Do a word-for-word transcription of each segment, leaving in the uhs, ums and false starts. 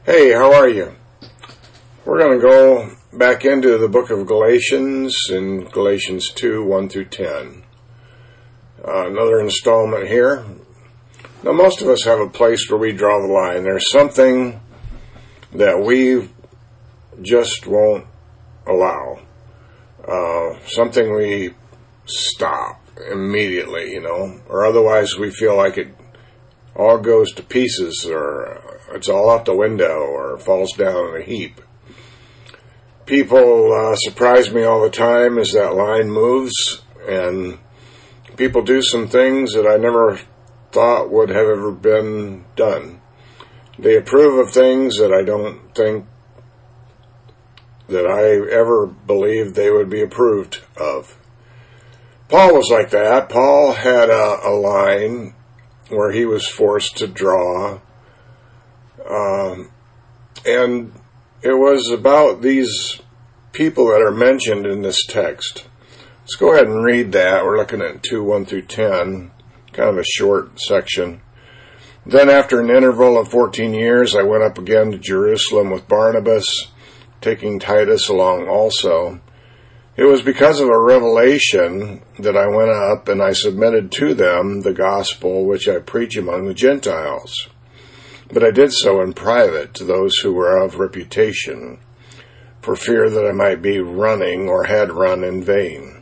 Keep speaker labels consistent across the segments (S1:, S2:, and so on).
S1: Hey, how are you? We're going to go back into the book of Galatians in Galatians two, one through ten. Uh, another installment here. Now, most of us have a place where we draw the line. There's something that we just won't allow. Uh, something we stop immediately, you know, or otherwise we feel like it all goes to pieces, or it's all out the window, or falls down in a heap. People uh, surprise me all the time as that line moves, and people do some things that I never thought would have ever been done. They approve of things that I don't think that I ever believed they would be approved of. Paul was like that. Paul had a, a line where he was forced to draw, um, and it was about these people that are mentioned in this text. Let's go ahead and read that. We're looking at two, one through ten, kind of a short section. Then after an interval of fourteen years, I went up again to Jerusalem with Barnabas, taking Titus along also. It was because of a revelation that I went up, and I submitted to them the gospel which I preach among the Gentiles. But I did so in private to those who were of reputation, for fear that I might be running or had run in vain.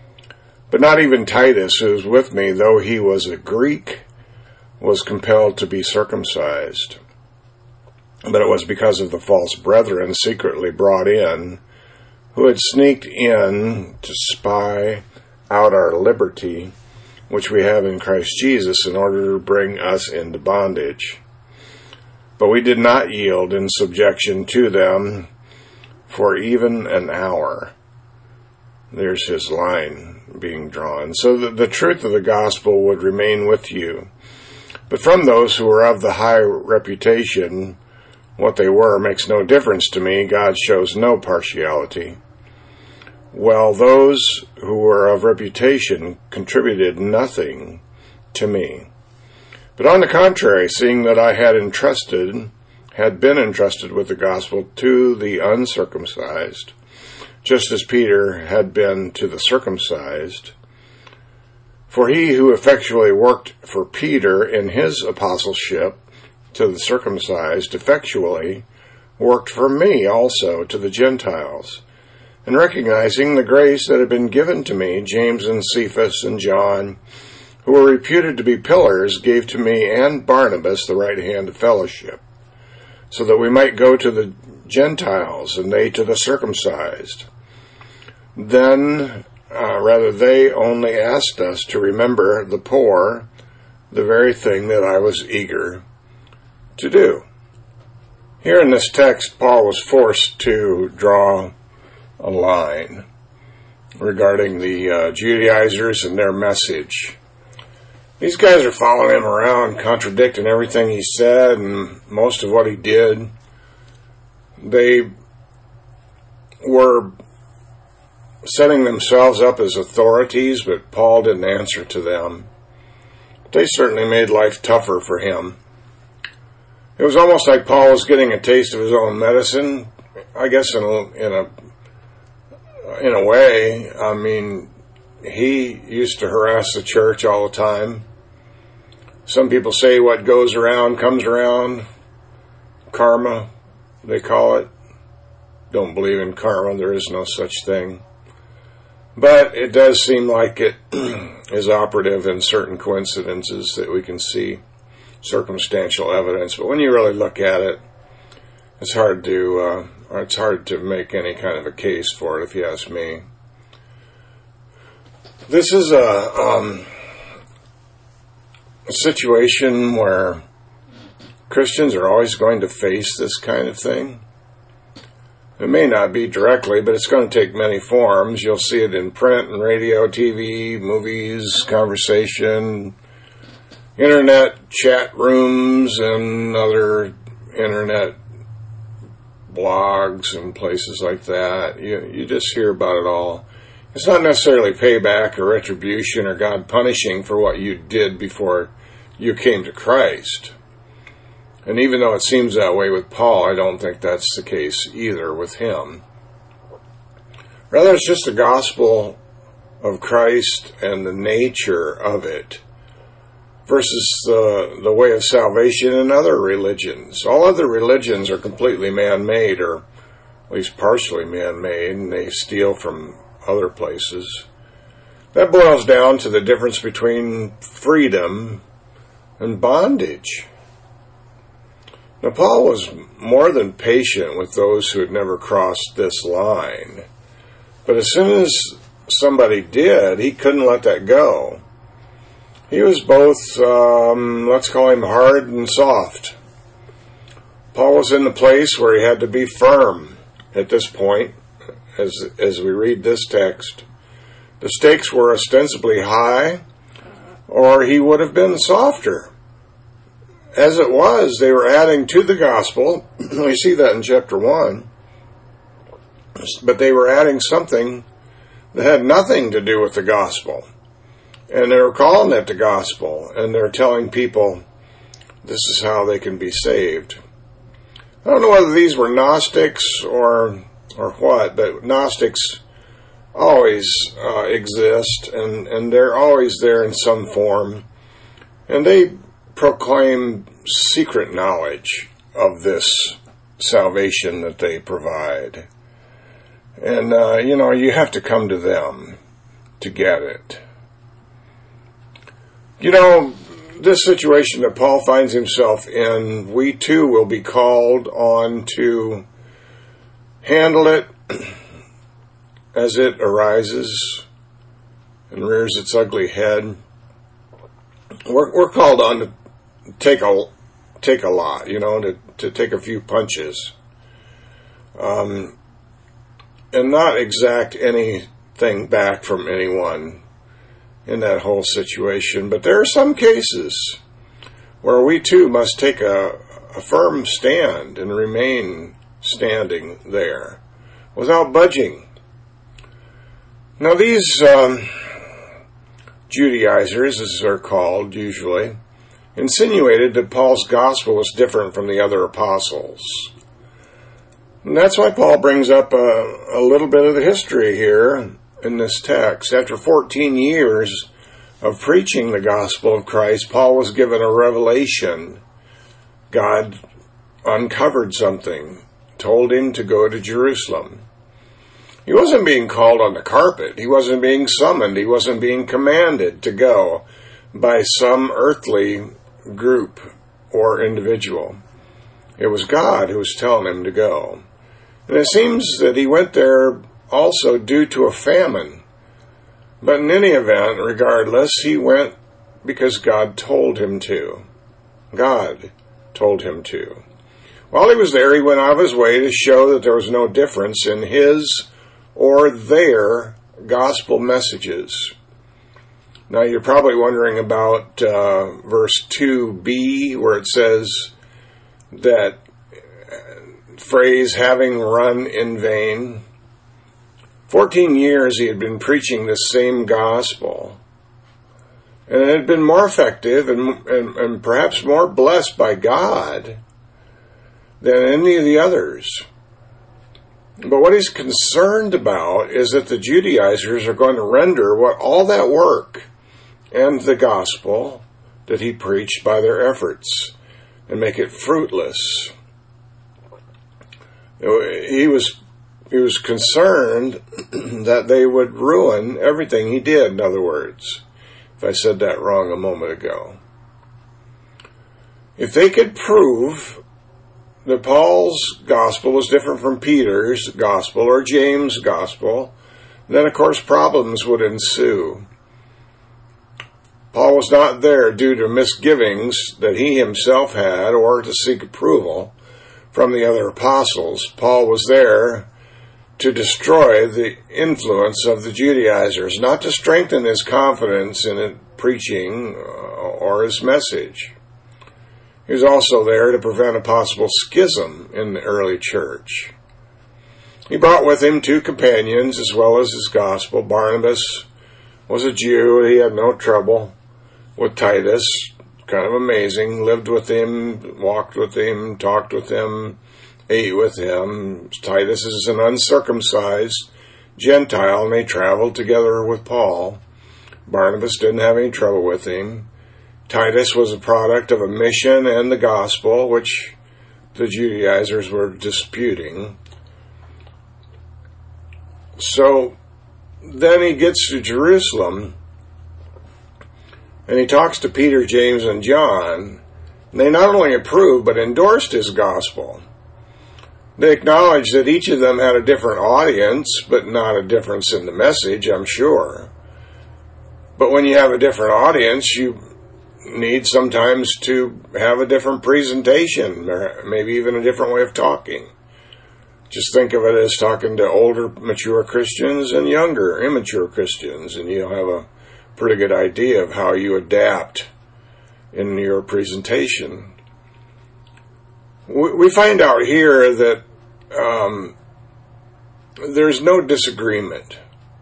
S1: But not even Titus, who was with me, though he was a Greek, was compelled to be circumcised. But it was because of the false brethren secretly brought in, who had sneaked in to spy out our liberty, which we have in Christ Jesus, in order to bring us into bondage. But we did not yield in subjection to them for even an hour. There's his line being drawn. So that the truth of the gospel would remain with you. But from those who are of the high reputation, what they were makes no difference to me. God shows no partiality. Well, those who were of reputation contributed nothing to me. But on the contrary, seeing that I had entrusted, had been entrusted with the gospel to the uncircumcised, just as Peter had been to the circumcised, for he who effectually worked for Peter in his apostleship to the circumcised effectually worked for me also to the Gentiles. And recognizing the grace that had been given to me, James and Cephas and John, who were reputed to be pillars, gave to me and Barnabas the right hand of fellowship, so that we might go to the Gentiles and they to the circumcised. Then, uh, rather, they only asked us to remember the poor, the very thing that I was eager to do. Here in this text, Paul was forced to draw a line regarding the uh, Judaizers and their message. These guys are following him around, contradicting everything he said and most of what he did. They were setting themselves up as authorities, but Paul didn't answer to them. They certainly made life tougher for him. It was almost like Paul was getting a taste of his own medicine, I guess in a, in a, in a way. I mean, he used to harass the church all the time. Some people say what goes around comes around. Karma, they call it. Don't believe in karma. There is no such thing. But it does seem like it is operative in certain coincidences that we can see circumstantial evidence. But when you really look at it, it's hard to uh, it's hard to make any kind of a case for it, if you ask me. This is a, um, a situation where Christians are always going to face this kind of thing. It may not be directly, but it's going to take many forms. You'll see it in print and radio, T V, movies, conversation, internet chat rooms, and other internet blogs and places like that. You, you just hear about it all. It's not necessarily payback or retribution or God punishing for what you did before you came to Christ. And even though it seems that way with Paul, I don't think that's the case either with him. Rather, it's just the gospel of Christ and the nature of it versus the, the way of salvation in other religions. All other religions are completely man-made, or at least partially man-made, and they steal from other places. That boils down to the difference between freedom and bondage. Now, Paul was more than patient with those who had never crossed this line. But as soon as somebody did, he couldn't let that go. He was both, um, let's call him hard and soft. Paul was in the place where he had to be firm at this point, as, as we read this text. The stakes were ostensibly high, or he would have been softer. As it was, they were adding to the gospel. We see that in chapter one. But they were adding something that had nothing to do with the gospel. And they were calling it the gospel. And they're telling people this is how they can be saved. I don't know whether these were Gnostics or or what, but Gnostics always uh, exist. And, and they're always there in some form. And they proclaim secret knowledge of this salvation that they provide. And, uh, you know, you have to come to them to get it. You know, this situation that Paul finds himself in, we too will be called on to handle it as it arises and rears its ugly head. We're, we're called on to take a, take a lot, you know, to, to take a few punches. Um, and not exact anything back from anyone in that whole situation. But there are some cases where we too must take a, a firm stand and remain standing there without budging. Now these um, Judaizers, as they're called usually, insinuated that Paul's gospel was different from the other apostles. And that's why Paul brings up a, a little bit of the history here in this text. After fourteen years of preaching the gospel of Christ, Paul was given a revelation. God uncovered something, told him to go to Jerusalem. He wasn't being called on the carpet. He wasn't being summoned. He wasn't being commanded to go by some earthly group or individual. It was God who was telling him to go. And it seems that he went there also due to a famine. But in any event, regardless, he went because God told him to. God told him to. While he was there, he went out of his way to show that there was no difference in his or their gospel messages. Now you're probably wondering about uh, verse two b, where it says that phrase, having run in vain. Fourteen years he had been preaching this same gospel. And it had been more effective and, and, and perhaps more blessed by God than any of the others. But what he's concerned about is that the Judaizers are going to render what all that work and the gospel that he preached by their efforts and make it fruitless. He was he was concerned that they would ruin everything he did, in other words, if I said that wrong a moment ago. If they could prove that Paul's gospel was different from Peter's gospel or James' gospel, then of course problems would ensue. Paul was not there due to misgivings that he himself had or to seek approval from the other apostles. Paul was there to destroy the influence of the Judaizers, not to strengthen his confidence in it preaching or his message. He was also there to prevent a possible schism in the early church. He brought with him two companions as well as his gospel. Barnabas was a Jew. He had no trouble with Titus, kind of amazing. Lived with him, walked with him, talked with him, ate with him. Titus is an uncircumcised Gentile, and they traveled together with Paul. Barnabas didn't have any trouble with him. Titus was a product of a mission and the gospel, which the Judaizers were disputing. So then he gets to Jerusalem, and he talks to Peter, James, and John. And they not only approved, but endorsed his gospel. They acknowledged that each of them had a different audience, but not a difference in the message, I'm sure. But when you have a different audience, you need sometimes to have a different presentation, or maybe even a different way of talking. Just think of it as talking to older, mature Christians and younger, immature Christians, and you'll have a pretty good idea of how you adapt in your presentation. We find out here that um, there's no disagreement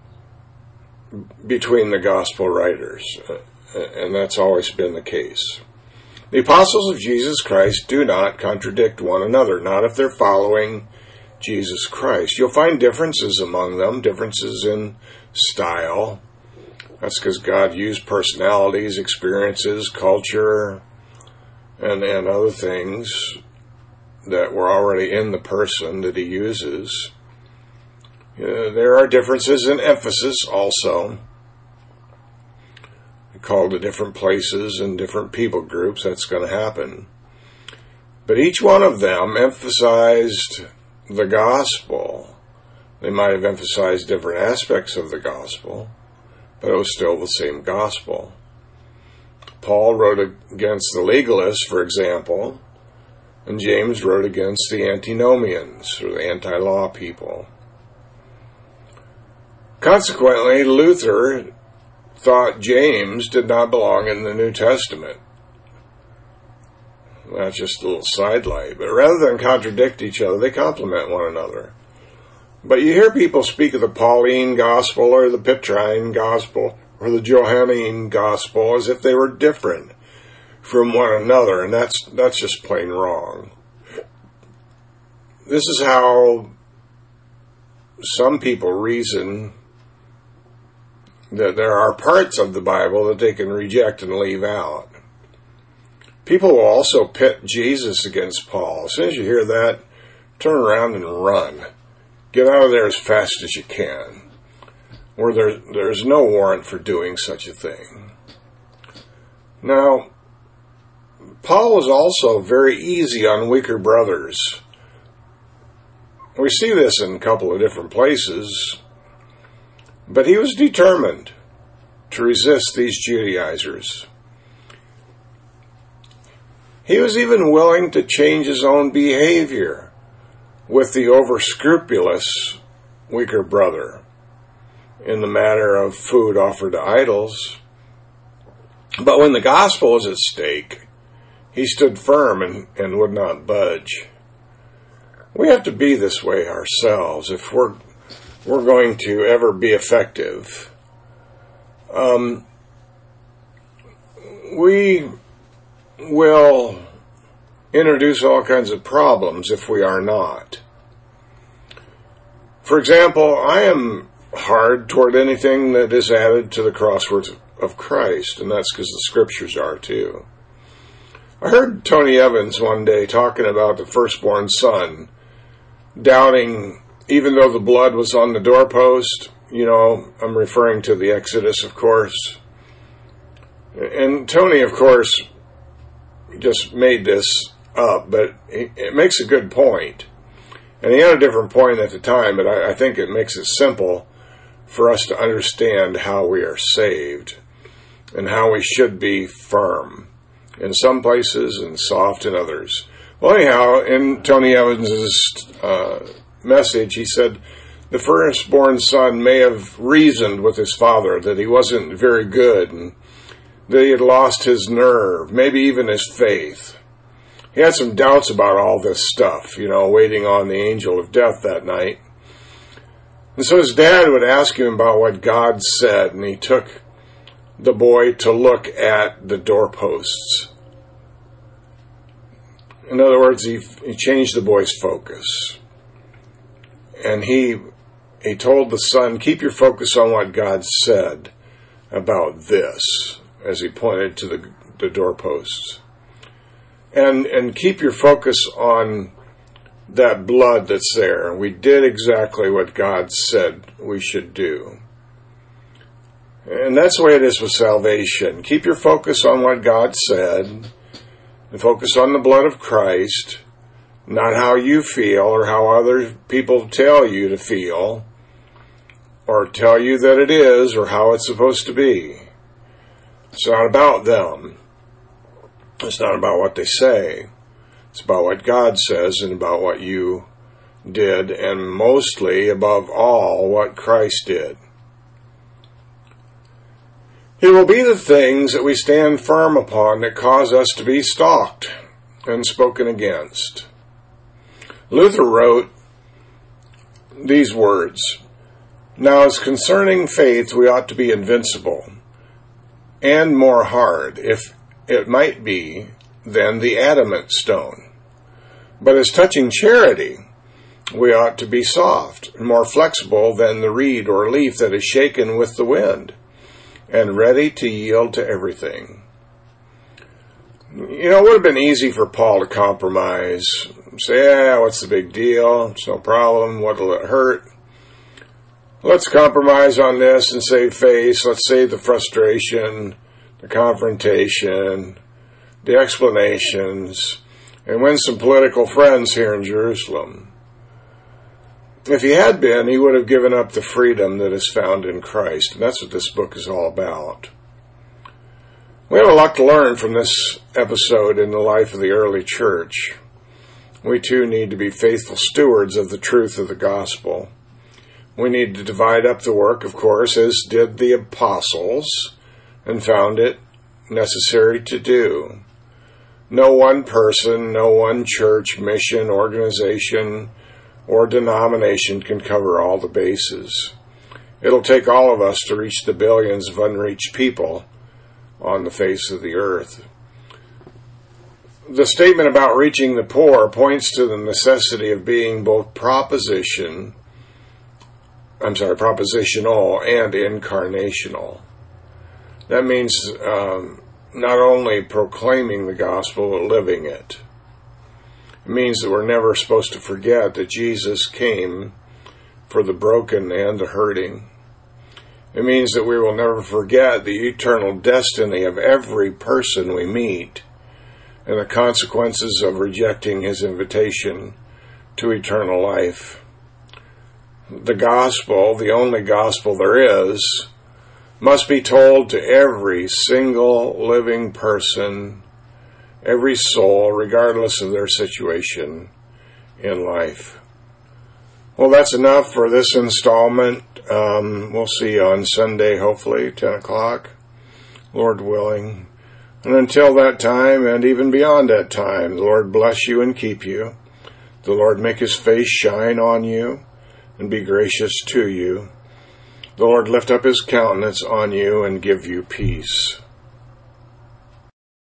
S1: between the gospel writers, and that's always been the case. The apostles of Jesus Christ do not contradict one another, not if they're following Jesus Christ. You'll find differences among them, differences in style. That's because God used personalities, experiences, culture, and, and other things that were already in the person that he uses. Uh, there are differences in emphasis also. Called to different places and different people groups, that's going to happen. But each one of them emphasized the gospel. They might have emphasized different aspects of the gospel, but it was still the same gospel. Paul wrote against the legalists, for example, and James wrote against the antinomians, or the anti-law people. Consequently, Luther thought James did not belong in the New Testament. That's just a little sidelight. But rather than contradict each other, they complement one another. But you hear people speak of the Pauline gospel or the Petrine gospel or the Johannine gospel as if they were different from one another, and that's that's just plain wrong. This is how some people reason that there are parts of the Bible that they can reject and leave out. People will also pit Jesus against Paul. As soon as you hear that, turn around and run. Get out of there as fast as you can. Where there, there's no warrant for doing such a thing. Now, Paul was also very easy on weaker brothers. We see this in a couple of different places. But he was determined to resist these Judaizers. He was even willing to change his own behavior with the over-scrupulous weaker brother in the matter of food offered to idols. But when the gospel was at stake, he stood firm and, and would not budge. We have to be this way ourselves if we're we're going to ever be effective. Um, we will introduce all kinds of problems if we are not. For example, I am hard toward anything that is added to the crosswords of Christ, and that's because the scriptures are too. I heard Tony Evans one day talking about the firstborn son, doubting even though the blood was on the doorpost. You know, I'm referring to the Exodus, of course. And Tony, of course, just made this up, but it makes a good point. And he had a different point at the time, but I, I think it makes it simple for us to understand how we are saved and how we should be firm in some places and soft in others. Well, anyhow, in Tony Evans's uh, message, he said the firstborn son may have reasoned with his father that he wasn't very good and that he had lost his nerve, maybe even his faith. He had some doubts about all this stuff, you know, waiting on the angel of death that night. And so his dad would ask him about what God said, and he took the boy to look at the doorposts In other words, he, he changed the boy's focus. And he he told the son, keep your focus on what God said about this, as he pointed to the, the doorposts. And, and keep your focus on that blood that's there. We did exactly what God said we should do. And that's the way it is with salvation. Keep your focus on what God said, and focus on the blood of Christ, not how you feel or how other people tell you to feel, or tell you that it is, or how it's supposed to be. It's not about them. It's not about what they say. It's about what God says and about what you did, and mostly, above all, what Christ did. It will be the things that we stand firm upon that cause us to be stalked and spoken against. Luther wrote these words, now as concerning faith we ought to be invincible, and more hard, if it might be, than the adamant stone. But as touching charity, we ought to be soft, and more flexible than the reed or leaf that is shaken with the wind, and ready to yield to everything. You know, it would have been easy for Paul to compromise. Say, yeah, what's the big deal? It's no problem. What'll it hurt? Let's compromise on this and save face. Let's save the frustration, the confrontation, the explanations, and win some political friends here in Jerusalem. If he had been, he would have given up the freedom that is found in Christ. And that's what this book is all about. We have a lot to learn from this episode in the life of the early church. We too need to be faithful stewards of the truth of the gospel. We need to divide up the work, of course, as did the apostles, and found it necessary to do. No one person, no one church, mission, organization, or denomination can cover all the bases. It'll take all of us to reach the billions of unreached people on the face of the earth. The statement about reaching the poor points to the necessity of being both proposition, I'm sorry, propositional and incarnational. That means um, not only proclaiming the gospel, but living it. It means that we're never supposed to forget that Jesus came for the broken and the hurting. It means that we will never forget the eternal destiny of every person we meet and the consequences of rejecting his invitation to eternal life. The gospel, the only gospel there is, must be told to every single living person, every soul, regardless of their situation in life. Well, that's enough for this installment. Um, we'll see you on Sunday, hopefully, ten o'clock, Lord willing. And until that time, and even beyond that time, the Lord bless you and keep you. The Lord make his face shine on you and be gracious to you. The Lord lift up his countenance on you and give you peace.